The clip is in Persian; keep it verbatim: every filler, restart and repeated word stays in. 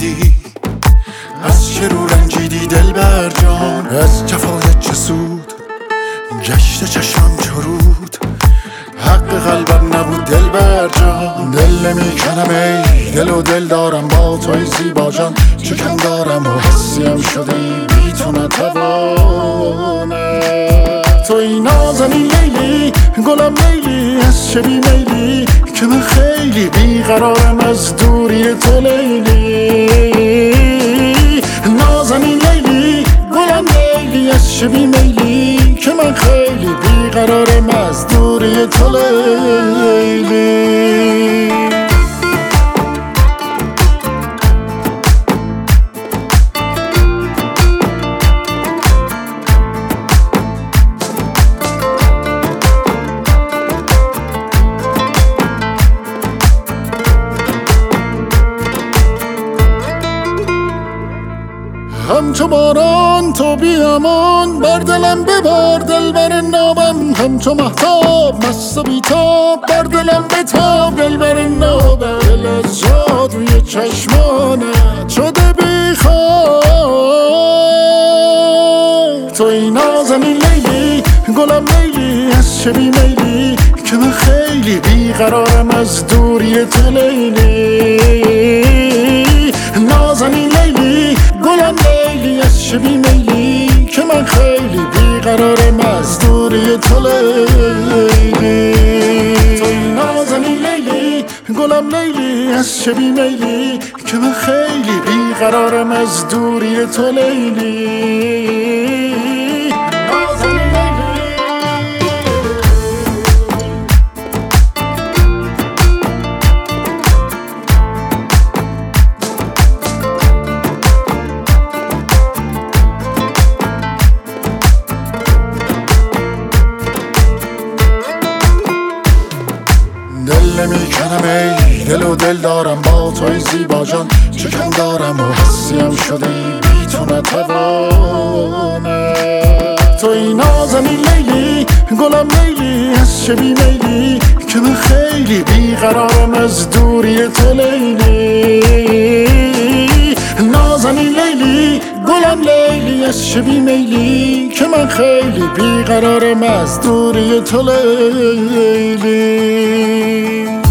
میلی؟ از چه رو رنجیدی دلبر جان؟ از جفایت چه سود گشته چشمم چرود؟ حق قلبم نبود دلبر جان. دل نمیکنم ای دل و دل دارم با توی زیبا جان. چکم دارم و حسیم شدی بی تو نتوانم. توی نازنین لیلی گلم لیلی، از چه بی میلی که من خیلی بیقرارم از دوری تو لیلی. نازنین لیلی گلم لیلی، از چه بی میلی که من خیلی بیقرارم از دوری تو لیلی. همچو باران تو بیامان بر دلم ببار دلبر نابم. همچو مهتاب مست و بیتاب بر دلم بتاب دلبر نابم. دل از جادوی چشمانت شده بیخواب. توی نازنین لیلی گلم لیلی، از چه بی میلی که من خیلی بیقرارم از دوری تو لیلی. نازنین لیلی گلم لیلی، از چه بی میلی که من خیلی بیقرارم از دوری تو لیلی. توی نازنین لیلی گلم لیلی، از چه بی میلی که من خیلی بیقرارم از دوری تو لیلی. دل نمیکنم ای دل و دل دارم با توی زیبا جان. چکم دارم و حسیم شدی بی تو نتوانم. توی نازنین لیلی گلم لیلی، از چه بی میلی که من خیلی بیقرارم از دوری تو لیلی. نازنین لیلی گلم لیلی، از چه بی میلی که من خیلی بیقرارم از دوری تو لیلی.